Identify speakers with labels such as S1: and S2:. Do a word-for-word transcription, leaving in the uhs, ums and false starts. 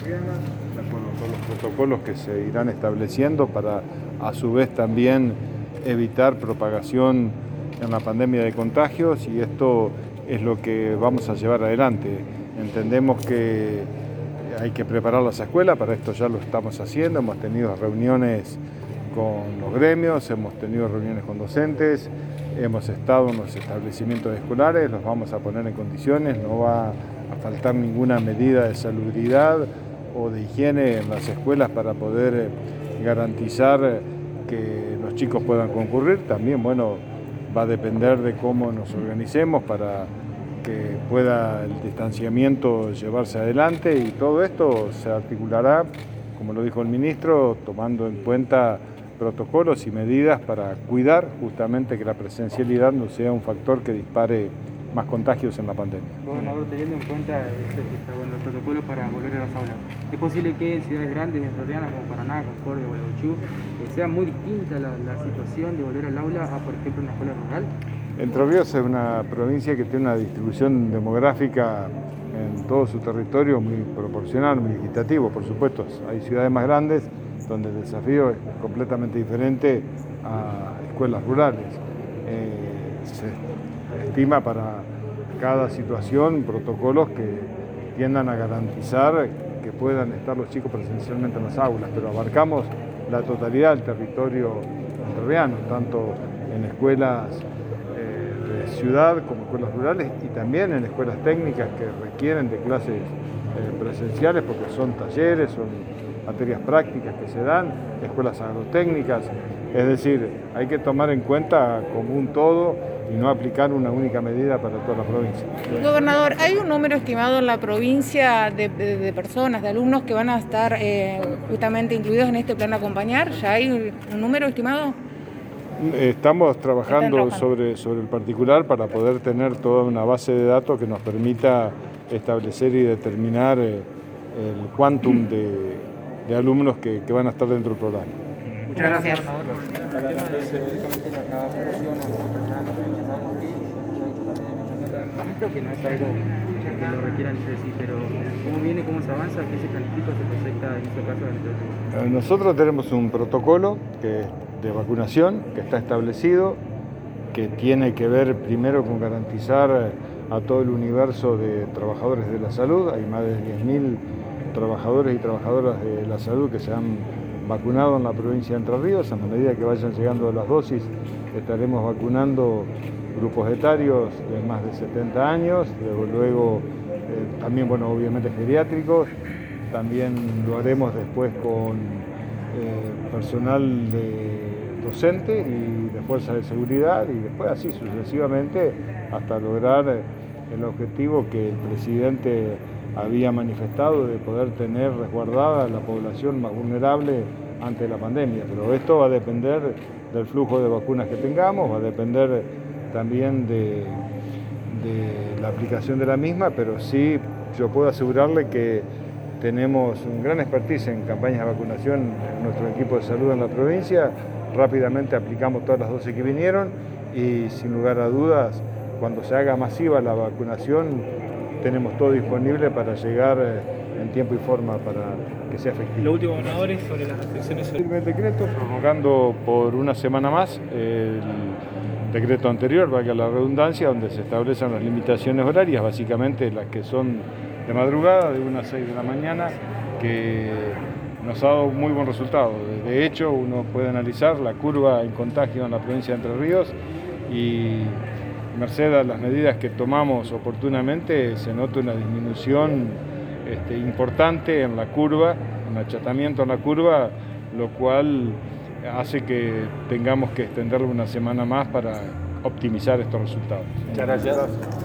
S1: de acuerdo con los protocolos que se irán estableciendo para, a su vez, también evitar propagación en la pandemia de contagios, y esto es lo que vamos a llevar adelante. Entendemos que hay que preparar las escuelas, para esto ya lo estamos haciendo, hemos tenido reuniones con los gremios, hemos tenido reuniones con docentes, hemos estado en los establecimientos escolares, los vamos a poner en condiciones, no va a faltar ninguna medida de salubridad o de higiene en las escuelas para poder garantizar que los chicos puedan concurrir. También, bueno, va a depender de cómo nos organicemos para que pueda el distanciamiento llevarse adelante, y todo esto se articulará, como lo dijo el ministro, tomando en cuenta protocolos y medidas para cuidar justamente que la presencialidad no sea un factor que dispare más contagios en la pandemia.
S2: Gobernador, teniendo en cuenta bueno, los protocolos para volver a las aulas, ¿es posible que en ciudades grandes, entrerrianas como Paraná, Concordia, Gualeguaychú, eh, sea muy distinta la, la situación de volver al aula a, por ejemplo, una escuela rural?
S1: Entre Ríos es una provincia que tiene una distribución demográfica en todo su territorio muy proporcional, muy equitativo, por supuesto. Hay ciudades más grandes donde el desafío es completamente diferente a escuelas rurales. Eh, se estima para cada situación protocolos que tiendan a garantizar que puedan estar los chicos presencialmente en las aulas, pero abarcamos la totalidad del territorio entrerriano, tanto en escuelas eh, de ciudad como escuelas rurales, y también en escuelas técnicas que requieren de clases eh, presenciales, porque son talleres, son materias prácticas que se dan, escuelas agrotécnicas. Es decir, hay que tomar en cuenta como un todo y no aplicar una única medida para toda la provincia.
S3: Gobernador, ¿hay un número estimado en la provincia de, de, de personas, de alumnos que van a estar eh, justamente incluidos en este plan de acompañar? ¿Ya hay un número estimado?
S1: Estamos trabajando sobre, sobre el particular para poder tener toda una base de datos que nos permita establecer y determinar eh, el quantum de, de alumnos que, que van a estar dentro del programa.
S2: Muchas gracias. Que no es algo que lo requieran entre sí, pero ¿cómo viene, cómo se avanza, qué se planifica, se proyecta en este caso?
S1: Nosotros tenemos un protocolo que es de vacunación que está establecido, que tiene que ver primero con garantizar a todo el universo de trabajadores de la salud. Hay más de diez mil trabajadores y trabajadoras de la salud que se han vacunado en la provincia de Entre Ríos. A medida que vayan llegando las dosis, estaremos vacunando grupos etarios de más de setenta años, luego eh, también, bueno, obviamente geriátricos. También lo haremos después con eh, personal de docente y de fuerza de seguridad, y después así sucesivamente hasta lograr el objetivo que el presidente había manifestado de poder tener resguardada la población más vulnerable ante la pandemia. Pero esto va a depender del flujo de vacunas que tengamos, va a depender también de, de la aplicación de la misma, pero sí yo puedo asegurarle que tenemos un gran expertise en campañas de vacunación en nuestro equipo de salud en la provincia. Rápidamente aplicamos todas las dosis que vinieron y, sin lugar a dudas, cuando se haga masiva la vacunación, tenemos todo disponible para llegar en tiempo y forma para que sea efectivo.
S4: Lo último, gobernador, es sobre las restricciones.
S1: El decreto prorrogando por una semana más el decreto anterior, valga la redundancia, donde se establecen las limitaciones horarias, básicamente las que son de madrugada, de una a seis de la mañana, que nos ha dado muy buen resultado. De hecho, uno puede analizar la curva en contagio en la provincia de Entre Ríos y, merced a las medidas que tomamos oportunamente, se nota una disminución este, importante en la curva, un achatamiento en la curva, lo cual hace que tengamos que extenderlo una semana más para optimizar estos resultados.
S4: Muchas gracias.